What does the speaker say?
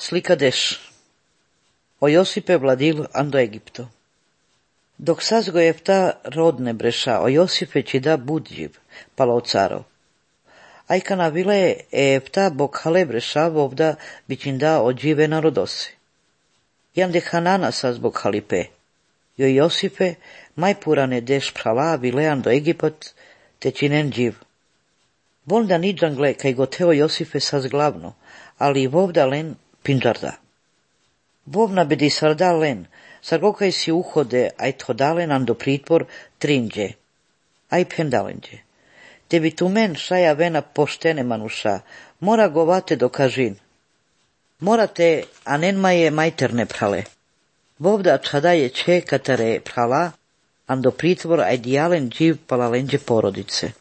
Slika deš. O Josipe vladil ando Egipto. Dok sazgo Jefta rodne breša, o Josipe či da budživ, palo carov. Ajkana vile Jefta bok hale breša vovda bičinda odžive narodosi. Jan de Hanana saz bok halipe. Jo Josipe majpurane deš prala vile ando Egipat te činen dživ. Volda niđangle kaj goteo Josipe saz glavno, ali vovda len pinđarda. Vovna bedi sarda len, sargokaj si uhode, aj thodalen ando pritvor trinđe, aj pendalenđe. Tebi tu men šaja vena poštene manuša, mora govate do kažin. Morate, a nenma je majterne prale. Vovda čadaje če katare prala, ando pritvor aj dijalen dživ palalenđe porodice.